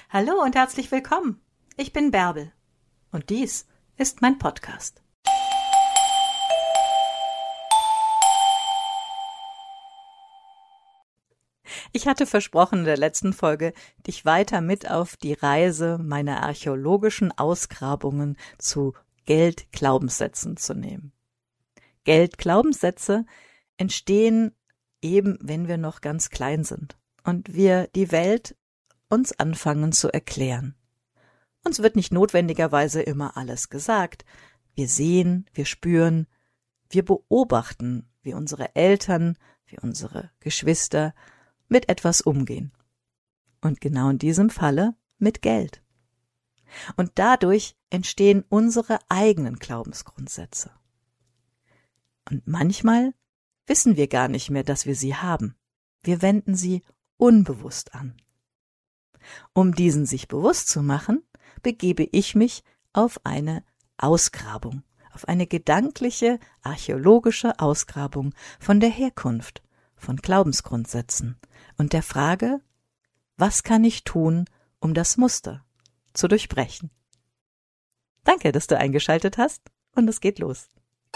Hallo und herzlich willkommen. Ich bin Bärbel und dies ist mein Podcast. Ich hatte versprochen in der letzten Folge, dich weiter mit auf die Reise meiner archäologischen Ausgrabungen zu Geldglaubenssätzen zu nehmen. Geldglaubenssätze entstehen eben, wenn wir noch ganz klein sind und wir die Welt uns anfangen zu erklären. Uns wird nicht notwendigerweise immer alles gesagt. Wir sehen, wir spüren, wir beobachten, wie unsere Eltern, wie unsere Geschwister mit etwas umgehen. Und genau in diesem Falle mit Geld. Und dadurch entstehen unsere eigenen Glaubensgrundsätze. Und manchmal wissen wir gar nicht mehr, dass wir sie haben. Wir wenden sie unbewusst an. Um diesen sich bewusst zu machen, begebe ich mich auf eine Ausgrabung, auf eine gedankliche, archäologische Ausgrabung von der Herkunft, von Glaubensgrundsätzen und der Frage, was kann ich tun, um das Muster zu durchbrechen? Danke, dass du eingeschaltet hast und es geht los.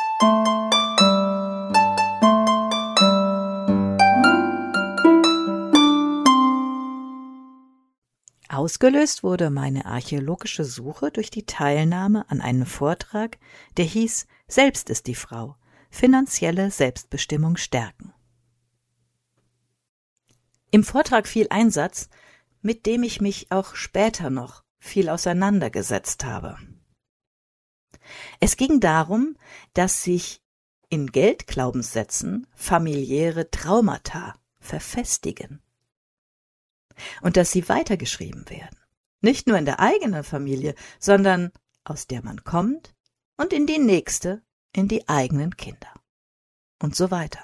Ausgelöst wurde meine archäologische Suche durch die Teilnahme an einem Vortrag, der hieß »Selbst ist die Frau. Finanzielle Selbstbestimmung stärken«. Im Vortrag fiel ein Satz, mit dem ich mich auch später noch viel auseinandergesetzt habe. Es ging darum, dass sich in Geldglaubenssätzen familiäre Traumata verfestigen. Und dass sie weitergeschrieben werden. Nicht nur in der eigenen Familie, sondern aus der man kommt und in die nächste, in die eigenen Kinder. Und so weiter.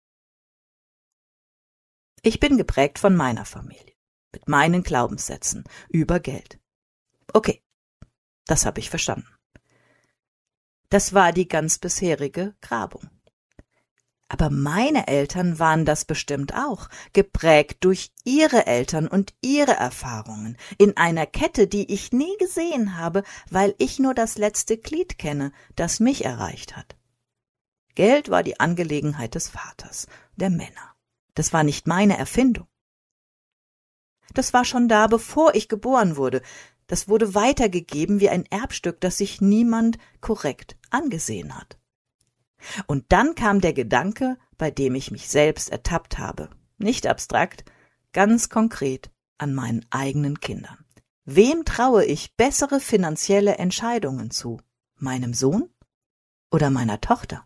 Ich bin geprägt von meiner Familie, mit meinen Glaubenssätzen über Geld. Okay, das habe ich verstanden. Das war die ganz bisherige Grabung. Aber meine Eltern waren das bestimmt auch, geprägt durch ihre Eltern und ihre Erfahrungen, in einer Kette, die ich nie gesehen habe, weil ich nur das letzte Glied kenne, das mich erreicht hat. Geld war die Angelegenheit des Vaters, der Männer. Das war nicht meine Erfindung. Das war schon da, bevor ich geboren wurde. Das wurde weitergegeben wie ein Erbstück, das sich niemand korrekt angesehen hat. Und dann kam der Gedanke, bei dem ich mich selbst ertappt habe, nicht abstrakt, ganz konkret an meinen eigenen Kindern. Wem traue ich bessere finanzielle Entscheidungen zu? Meinem Sohn oder meiner Tochter?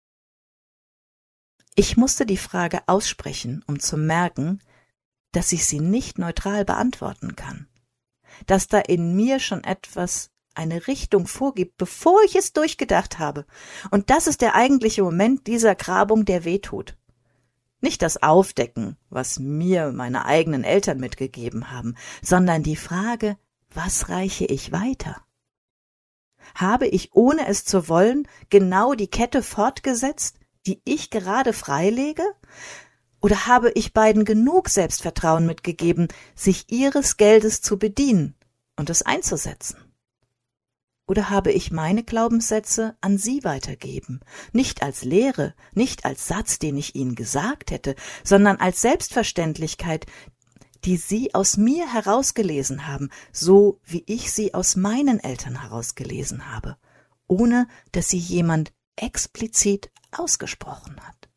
Ich musste die Frage aussprechen, um zu merken, dass ich sie nicht neutral beantworten kann. Dass da in mir schon etwas eine Richtung vorgibt, bevor ich es durchgedacht habe. Und das ist der eigentliche Moment dieser Grabung, der wehtut. Nicht das Aufdecken, was mir meine eigenen Eltern mitgegeben haben, sondern die Frage, was reiche ich weiter? Habe ich, ohne es zu wollen, genau die Kette fortgesetzt, die ich gerade freilege? Oder habe ich beiden genug Selbstvertrauen mitgegeben, sich ihres Geldes zu bedienen und es einzusetzen? Oder habe ich meine Glaubenssätze an sie weitergeben, nicht als Lehre, nicht als Satz, den ich ihnen gesagt hätte, sondern als Selbstverständlichkeit, die sie aus mir herausgelesen haben, so wie ich sie aus meinen Eltern herausgelesen habe, ohne dass sie jemand explizit ausgesprochen hat.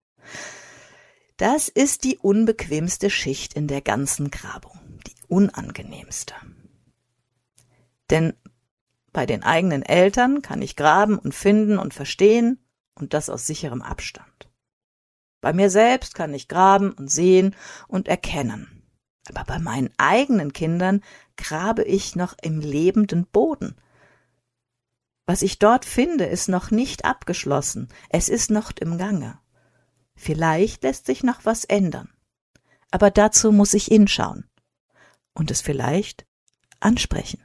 Das ist die unbequemste Schicht in der ganzen Grabung, die unangenehmste. Denn bei den eigenen Eltern kann ich graben und finden und verstehen und das aus sicherem Abstand. Bei mir selbst kann ich graben und sehen und erkennen. Aber bei meinen eigenen Kindern grabe ich noch im lebenden Boden. Was ich dort finde, ist noch nicht abgeschlossen. Es ist noch im Gange. Vielleicht lässt sich noch was ändern. Aber dazu muss ich hinschauen und es vielleicht ansprechen.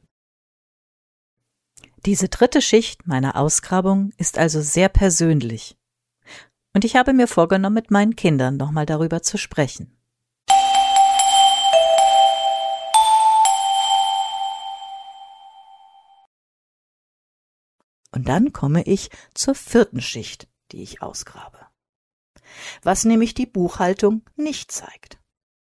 Diese dritte Schicht meiner Ausgrabung ist also sehr persönlich. Und ich habe mir vorgenommen, mit meinen Kindern nochmal darüber zu sprechen. Und dann komme ich zur 4. Schicht, die ich ausgrabe. Was nämlich die Buchhaltung nicht zeigt.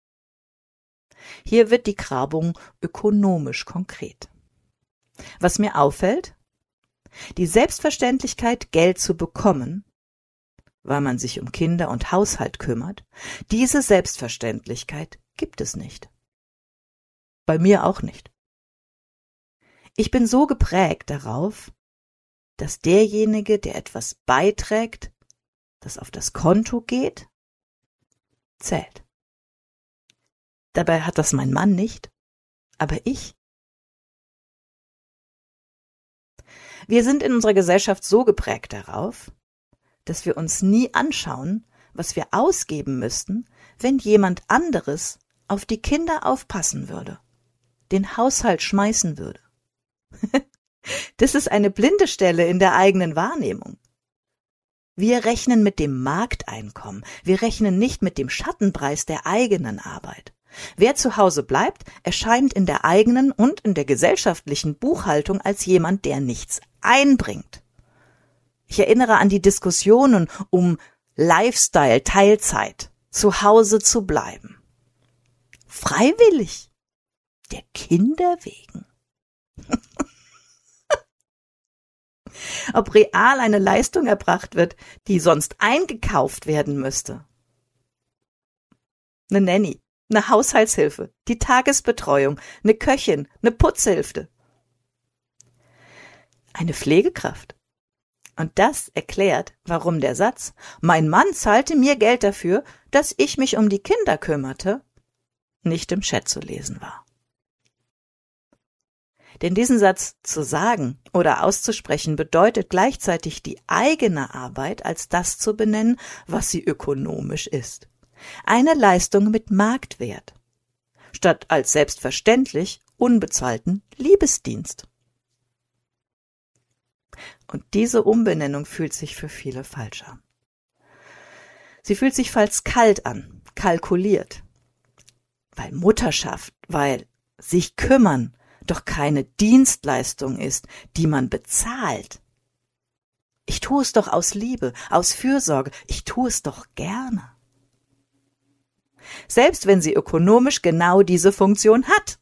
Hier wird die Grabung ökonomisch konkret. Was mir auffällt: die Selbstverständlichkeit, Geld zu bekommen, weil man sich um Kinder und Haushalt kümmert, diese Selbstverständlichkeit gibt es nicht. Bei mir auch nicht. Ich bin so geprägt darauf, dass derjenige, der etwas beiträgt, das auf das Konto geht, zählt. Dabei hat das mein Mann nicht, aber ich. Wir sind in unserer Gesellschaft so geprägt darauf, dass wir uns nie anschauen, was wir ausgeben müssten, wenn jemand anderes auf die Kinder aufpassen würde, den Haushalt schmeißen würde. Das ist eine blinde Stelle in der eigenen Wahrnehmung. Wir rechnen mit dem Markteinkommen, wir rechnen nicht mit dem Schattenpreis der eigenen Arbeit. Wer zu Hause bleibt, erscheint in der eigenen und in der gesellschaftlichen Buchhaltung als jemand, der nichts einbringt. Ich erinnere an die Diskussionen um Lifestyle, Teilzeit, zu Hause zu bleiben. Freiwillig, der Kinder wegen. Ob real eine Leistung erbracht wird, die sonst eingekauft werden müsste. Eine Nanny, eine Haushaltshilfe, die Tagesbetreuung, eine Köchin, eine Putzhilfe. Eine Pflegekraft. Und das erklärt, warum der Satz, mein Mann zahlte mir Geld dafür, dass ich mich um die Kinder kümmerte, nicht im Chat zu lesen war. Denn diesen Satz zu sagen oder auszusprechen bedeutet gleichzeitig die eigene Arbeit als das zu benennen, was sie ökonomisch ist. Eine Leistung mit Marktwert, statt als selbstverständlich unbezahlten Liebesdienst. Und diese Umbenennung fühlt sich für viele falsch an. Sie fühlt sich falsch kalt an, kalkuliert. Weil Mutterschaft, weil sich kümmern doch keine Dienstleistung ist, die man bezahlt. Ich tue es doch aus Liebe, aus Fürsorge, ich tue es doch gerne. Selbst wenn sie ökonomisch genau diese Funktion hat.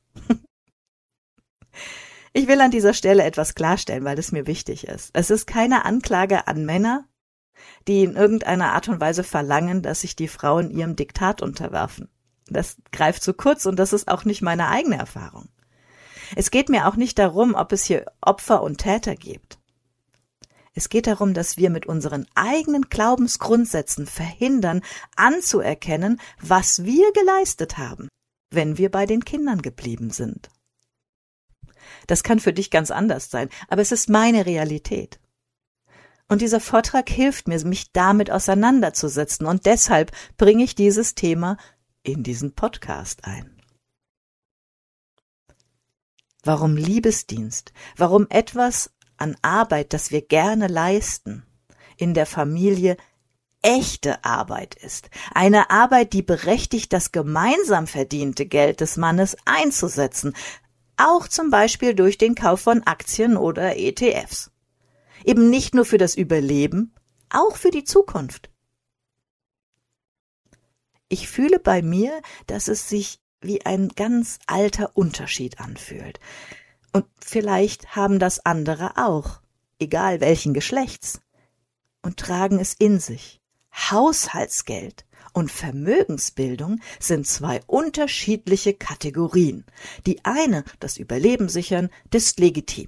Ich will an dieser Stelle etwas klarstellen, weil es mir wichtig ist. Es ist keine Anklage an Männer, die in irgendeiner Art und Weise verlangen, dass sich die Frauen ihrem Diktat unterwerfen. Das greift zu kurz und das ist auch nicht meine eigene Erfahrung. Es geht mir auch nicht darum, ob es hier Opfer und Täter gibt. Es geht darum, dass wir mit unseren eigenen Glaubensgrundsätzen verhindern, anzuerkennen, was wir geleistet haben, wenn wir bei den Kindern geblieben sind. Das kann für dich ganz anders sein, aber es ist meine Realität. Und dieser Vortrag hilft mir, mich damit auseinanderzusetzen, und deshalb bringe ich dieses Thema in diesen Podcast ein. Warum Liebesdienst? Warum etwas an Arbeit, das wir gerne leisten, in der Familie echte Arbeit ist? Eine Arbeit, die berechtigt, das gemeinsam verdiente Geld des Mannes einzusetzen, auch zum Beispiel durch den Kauf von Aktien oder ETFs. Eben nicht nur für das Überleben, auch für die Zukunft. Ich fühle bei mir, dass es sich wie ein ganz alter Unterschied anfühlt. Und vielleicht haben das andere auch, egal welchen Geschlechts, und tragen es in sich. Haushaltsgeld und Vermögensbildung sind zwei unterschiedliche Kategorien. Die eine, das Überleben sichern, das ist legitim.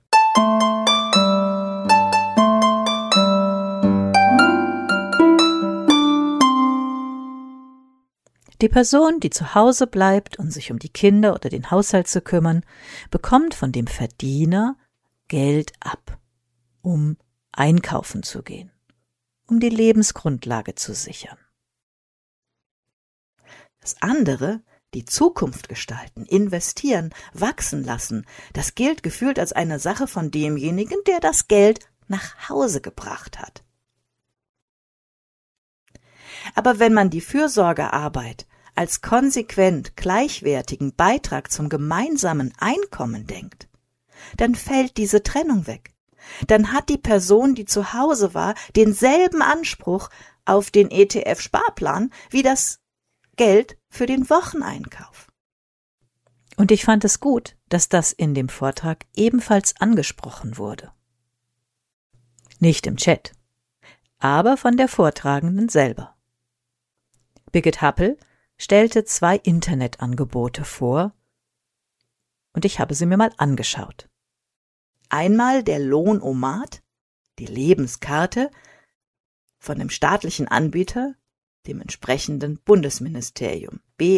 Die Person, die zu Hause bleibt, um sich um die Kinder oder den Haushalt zu kümmern, bekommt von dem Verdiener Geld ab, um einkaufen zu gehen, um die Lebensgrundlage zu sichern. Das andere, die Zukunft gestalten, investieren, wachsen lassen, das gilt gefühlt als eine Sache von demjenigen, der das Geld nach Hause gebracht hat. Aber wenn man die Fürsorgearbeit als konsequent gleichwertigen Beitrag zum gemeinsamen Einkommen denkt, dann fällt diese Trennung weg. dann hat die Person, die zu Hause war, denselben Anspruch auf den ETF-Sparplan wie das Geld für den Wocheneinkauf. Und ich fand es gut, dass das in dem Vortrag ebenfalls angesprochen wurde. Nicht im Chat, aber von der Vortragenden selber. Birgit Happel stellte 2 Internetangebote vor und ich habe sie mir mal angeschaut. Einmal der Lohnomat, die Lebenskarte von dem staatlichen Anbieter, dem entsprechenden Bundesministerium,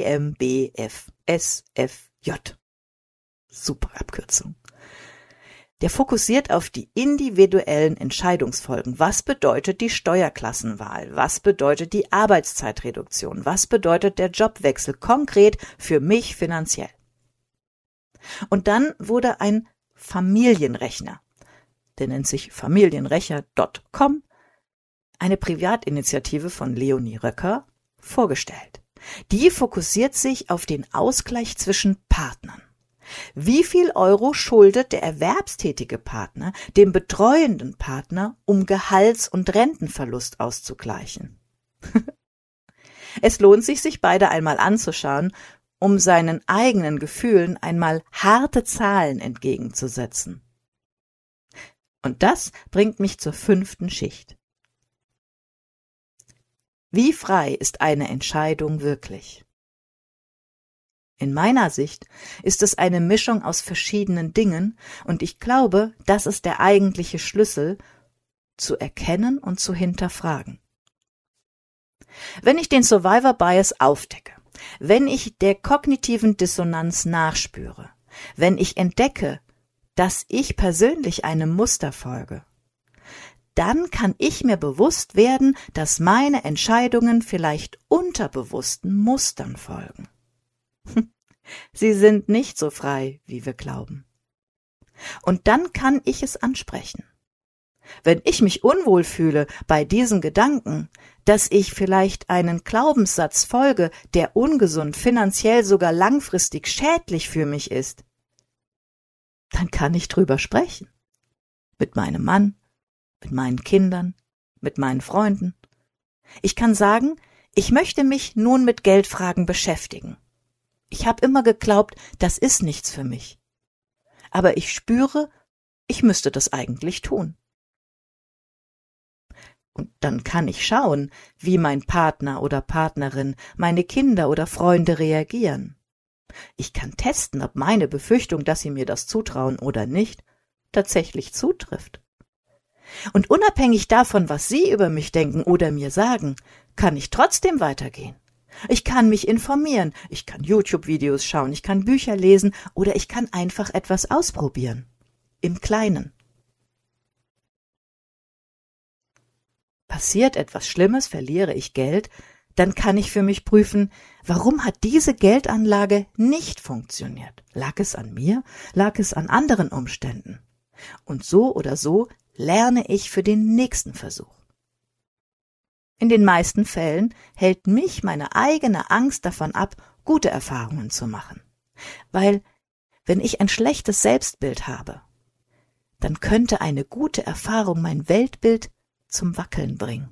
BMBF-SFJ. Super Abkürzung. Der fokussiert auf die individuellen Entscheidungsfolgen. Was bedeutet die Steuerklassenwahl? Was bedeutet die Arbeitszeitreduktion? Was bedeutet der Jobwechsel konkret für mich finanziell? Und dann wurde ein Familienrechner, der nennt sich familienrechner.com, eine Privatinitiative von Leonie Röcker, vorgestellt. Die fokussiert sich auf den Ausgleich zwischen Partnern. Wie viel Euro schuldet der erwerbstätige Partner dem betreuenden Partner, um Gehalts- und Rentenverlust auszugleichen? Es lohnt sich beide einmal anzuschauen, um seinen eigenen Gefühlen einmal harte Zahlen entgegenzusetzen. Und das bringt mich zur 5. Schicht. Wie frei ist eine Entscheidung wirklich? In meiner Sicht ist es eine Mischung aus verschiedenen Dingen und ich glaube, das ist der eigentliche Schlüssel, zu erkennen und zu hinterfragen. Wenn ich den Survivor Bias aufdecke, wenn ich der kognitiven Dissonanz nachspüre, wenn ich entdecke, dass ich persönlich einem Muster folge, dann kann ich mir bewusst werden, dass meine Entscheidungen vielleicht unterbewussten Mustern folgen. Sie sind nicht so frei, wie wir glauben. Und dann kann ich es ansprechen. Wenn ich mich unwohl fühle bei diesem Gedanken, dass ich vielleicht einen Glaubenssatz folge, der ungesund, finanziell sogar langfristig schädlich für mich ist, dann kann ich drüber sprechen. Mit meinem Mann, mit meinen Kindern, mit meinen Freunden. Ich kann sagen, ich möchte mich nun mit Geldfragen beschäftigen. Ich habe immer geglaubt, das ist nichts für mich. Aber ich spüre, ich müsste das eigentlich tun. Und dann kann ich schauen, wie mein Partner oder Partnerin, meine Kinder oder Freunde reagieren. Ich kann testen, ob meine Befürchtung, dass sie mir das zutrauen oder nicht, tatsächlich zutrifft. Und unabhängig davon, was sie über mich denken oder mir sagen, kann ich trotzdem weitergehen. Ich kann mich informieren, ich kann YouTube-Videos schauen, ich kann Bücher lesen oder ich kann einfach etwas ausprobieren. Im Kleinen. Passiert etwas Schlimmes, verliere ich Geld, dann kann ich für mich prüfen, warum hat diese Geldanlage nicht funktioniert? Lag es an mir? Lag es an anderen Umständen? Und so oder so lerne ich für den nächsten Versuch. In den meisten Fällen hält mich meine eigene Angst davon ab, gute Erfahrungen zu machen. Weil, wenn ich ein schlechtes Selbstbild habe, dann könnte eine gute Erfahrung mein Weltbild zum Wackeln bringen.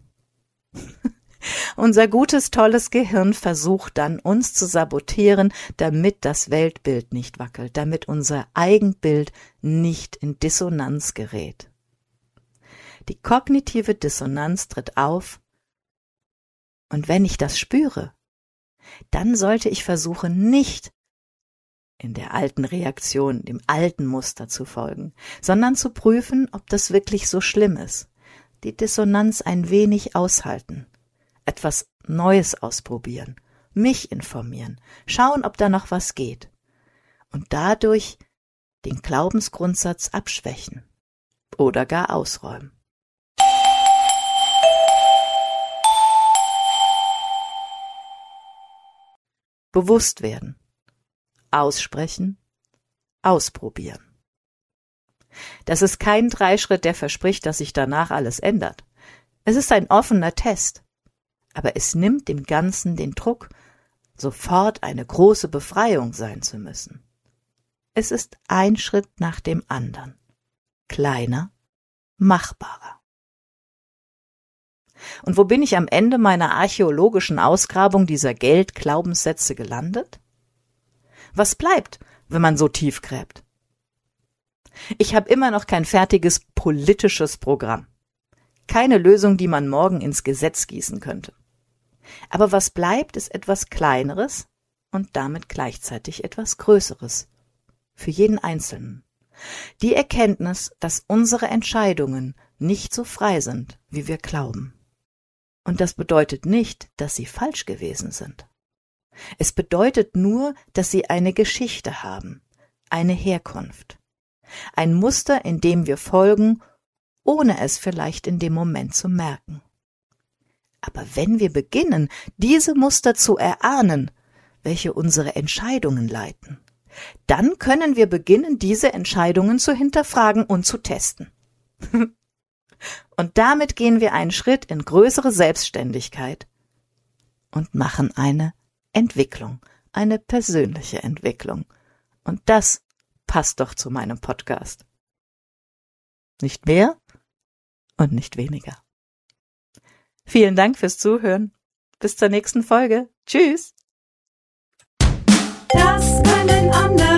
Unser gutes, tolles Gehirn versucht dann, uns zu sabotieren, damit das Weltbild nicht wackelt, damit unser Eigenbild nicht in Dissonanz gerät. Die kognitive Dissonanz tritt auf, und wenn ich das spüre, dann sollte ich versuchen, nicht in der alten Reaktion, dem alten Muster zu folgen, sondern zu prüfen, ob das wirklich so schlimm ist. Die Dissonanz ein wenig aushalten, etwas Neues ausprobieren, mich informieren, schauen, ob da noch was geht und dadurch den Glaubensgrundsatz abschwächen oder gar ausräumen. Bewusst werden, aussprechen, ausprobieren. Das ist kein Dreischritt, der verspricht, dass sich danach alles ändert. Es ist ein offener Test, aber es nimmt dem Ganzen den Druck, sofort eine große Befreiung sein zu müssen. Es ist ein Schritt nach dem anderen, kleiner machbarer. Und wo bin ich am Ende meiner archäologischen Ausgrabung dieser Geld-Glaubenssätze gelandet? Was bleibt, wenn man so tief gräbt? Ich habe immer noch kein fertiges politisches Programm. Keine Lösung, die man morgen ins Gesetz gießen könnte. Aber was bleibt, ist etwas Kleineres und damit gleichzeitig etwas Größeres. Für jeden Einzelnen. Die Erkenntnis, dass unsere Entscheidungen nicht so frei sind, wie wir glauben. Und das bedeutet nicht, dass sie falsch gewesen sind. Es bedeutet nur, dass sie eine Geschichte haben, eine Herkunft. Ein Muster, in dem wir folgen, ohne es vielleicht in dem Moment zu merken. Aber wenn wir beginnen, diese Muster zu erahnen, welche unsere Entscheidungen leiten, dann können wir beginnen, diese Entscheidungen zu hinterfragen und zu testen. Und damit gehen wir einen Schritt in größere Selbstständigkeit und machen eine Entwicklung, eine persönliche Entwicklung. Und das passt doch zu meinem Podcast. Nicht mehr und nicht weniger. Vielen Dank fürs Zuhören. Bis zur nächsten Folge. Tschüss. Das können andere